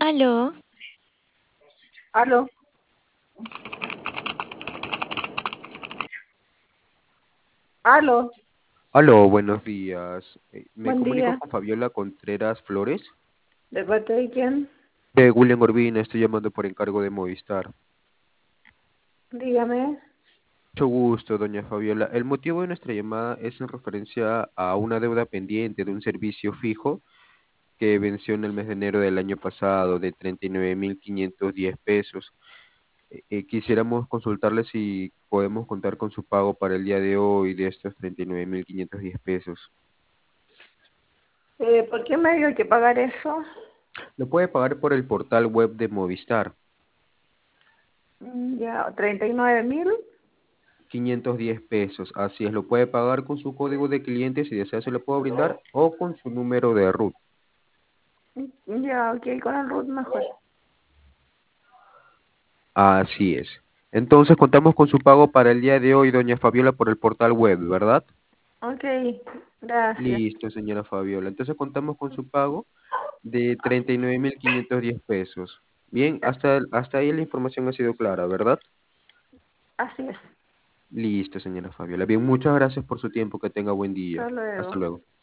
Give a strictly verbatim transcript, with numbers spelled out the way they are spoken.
Aló, Aló, aló, Aló, buenos días. Eh, Me buen comunico día. con Fabiola Contreras Flores. ¿De parte de quién? De William Orbina, estoy llamando por encargo de Movistar. Dígame. Mucho gusto, doña Fabiola. El motivo de nuestra llamada es en referencia a una deuda pendiente de un servicio fijo que venció en el mes de enero del año pasado de treinta y nueve mil quinientos diez pesos. Eh, eh, quisiéramos consultarle si podemos contar con su pago para el día de hoy de estos treinta y nueve mil quinientos diez pesos. Eh, ¿por qué medio hay que pagar eso? Lo puede pagar por el portal web de Movistar. Mm, Ya, treinta y nueve mil. quinientos diez pesos, así es, lo puede pagar con su código de cliente si desea se lo puedo brindar o con su número de RUT. Ya, ok, con el root mejor. Así es. Entonces contamos con su pago para el día de hoy, doña Fabiola, por el portal web, ¿verdad? Ok, gracias. Listo, señora Fabiola. Entonces contamos con su pago de treinta y nueve mil quinientos diez pesos. Bien, Ya, hasta, hasta ahí la información ha sido clara, ¿verdad? así es. Listo, señora Fabiola. Bien, muchas gracias por su tiempo. Que tenga buen día. Hasta Hasta luego. luego.